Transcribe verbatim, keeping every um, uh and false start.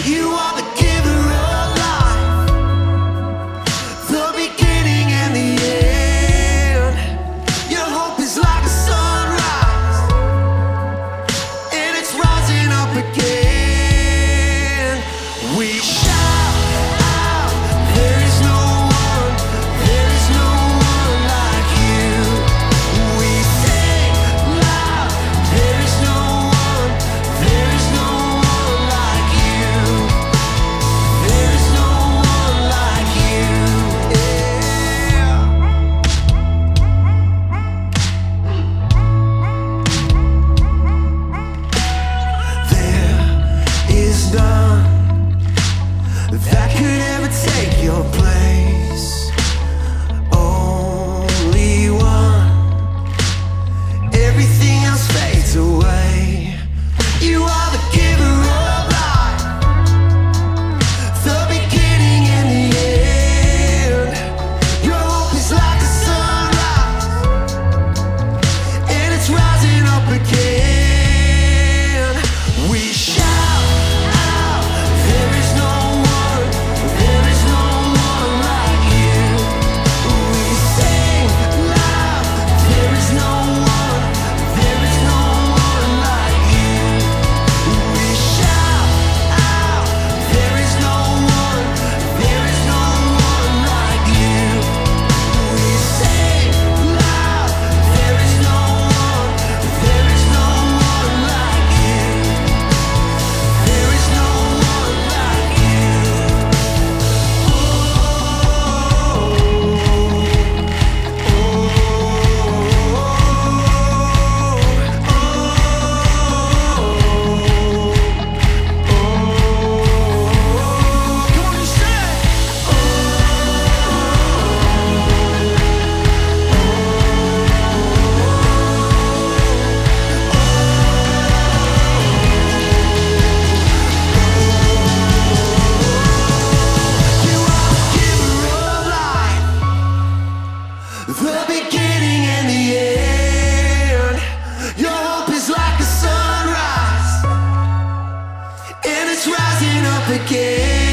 You are the giver of life, the beginning and the end. Your hope is like a sunrise, and it's rising up again. We shout out, there is no one, there is no one like you. We sing loud, there is no one, there is no one like you. There is no one like you. Yeah. There is none that could ever take your place. Only one. Everything else fades away. You are the giver of life, the beginning and the end. Your hope is like a sunrise, and it's rising up again. We shout out, there is no one, there is no one like you. We sing loud, there is no one, there is no one like you. We shout out, there is no one, there is no one like you. We sing loud, there is no one, there is no one like you. There is no one like you. Come on, you say you are the giver of life, the beginning and the end. Your hope is like a sunrise, and it's rising up again.